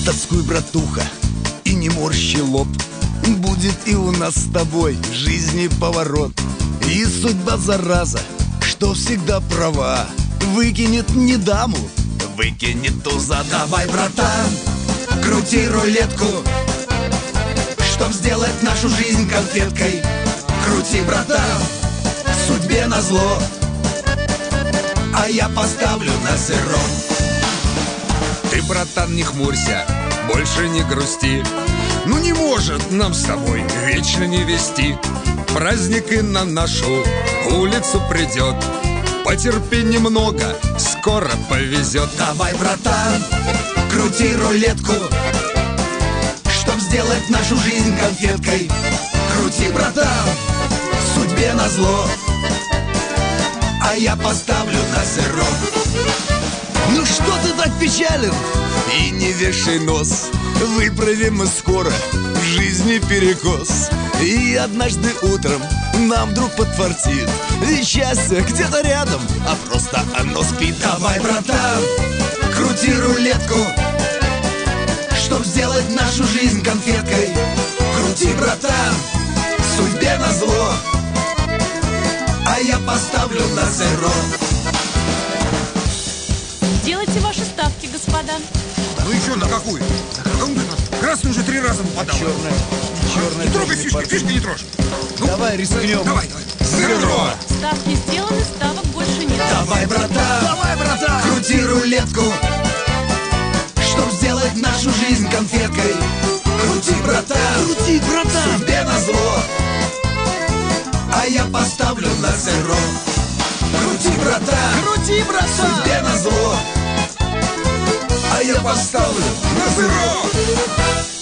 тоскуй, братуха, и не морщи лоб. Будет и у нас с тобой в жизни поворот. И судьба, зараза, что всегда права, выкинет не даму, выкинет туза. Давай, братан, крути рулетку, чтоб сделать нашу жизнь конфеткой. Крути, братан, судьбе назло, а я поставлю на зеро. Ты, братан, не хмурься, больше не грусти. Ну не может нам с тобой вечно не вести. Праздник и на нашу улицу придет. Потерпи немного, скоро повезет. Давай, братан, крути рулетку, чтоб сделать нашу жизнь конфеткой. Крути, братан, судьбе назло, а я поставлю на зеро. Ну что ты так печален? И не вешай нос, выправим мы скоро в жизни перекос. И однажды утром нам вдруг подфартит, и счастье где-то рядом, а просто оно спит. Давай, братан, крути рулетку, чтоб сделать нашу жизнь конфеткой. Крути, братан, судьбе назло, а я поставлю на зеро. Делайте ваши ставки, господа. Ну еще на какую? Красный уже 3 раза попадал. Черная Не трогай тоже фишки, подходит. фишки не трожь. Давай рискнем. Давай. Зеро. Ставки сделаны, ставок больше нет. Давай, братан, крути рулетку, чтоб сделать нашу жизнь конфеткой. Крути, братан, судьбе назло, а я поставлю на зеро. Крути, братан, судьбе назло, а я поставлю на зеро.